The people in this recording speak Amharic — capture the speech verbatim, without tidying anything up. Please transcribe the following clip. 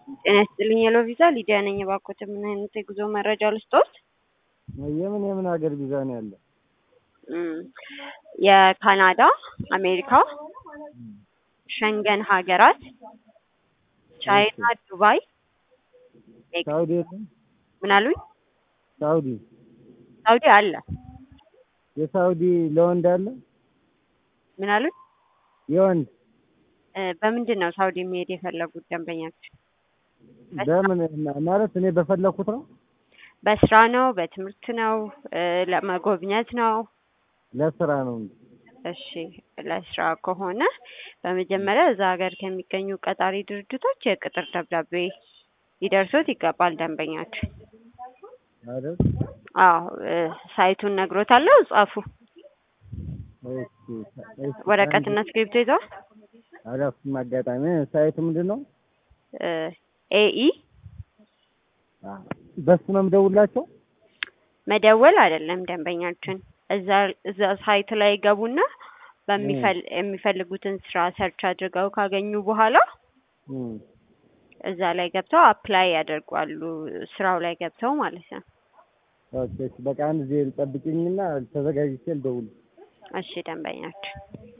ጤና ይስጥልኝ የሎ ቪዛ ሊዲያ ነኝ። እባክዎት ምን አይነት የጉዞ መረጃ ልስጥዎት? የምን የምን ሀገር ቪዛ ነው ያለው? እም የካናዳ፣ አሜሪካ፣ ሸንገን ሀገራት፣ ቻይና፣ ዱባይ፣ ሳውዲ ምን አሉኝ? ሳውዲ ሳውዲ አለ። የሳውዲ ለወንድ አለ? ምን አሉኝ? የወንድ በምንድን ነው ሳውዲ መሄድ የፈለጉት ደንበኛችን? በምን ማለት እኔ በፈለኩት ነው? በስራ ነው? በትምህርት ነው? ለመጎብኘት ነው? ለስራ ነው እንዴ? እሺ ለስራ ከሆነ በመጀመሪያ እዛ ሀገር ከሚገኙ ቀጣሪ ድርጅቶች የቅጥር ደብዳቤ ሊደርሶት ይገባል ደንበኛችን። አይደል? አዎ ሳይቱን ነግሮታለሁ፣ ጻፉ። እሺ ወረቀትና እስክሪብቶ ይዘዋል? አላፍም። አጋጣሚ ሳይቱ ምንድነው? ኤኢ በሱ ነው የምደውላቸው? መደወል አይደለም ደንበኛችን፣ እዛ እዛ ሳይት ላይ ገቡና በሚፈል የሚፈልጉትን ስራ ሰርች አድርገው ካገኙ በኋላ እዛ ላይ ገብተው አፕላይ ያደርጋሉ፣ ስራው ላይ ገብተው ማለት ነው። ኦኬ በቃ አንድ ጊዜ ጠብቂኝና ተዘጋጅቼ ልደውል። እሺ ደንበኛችን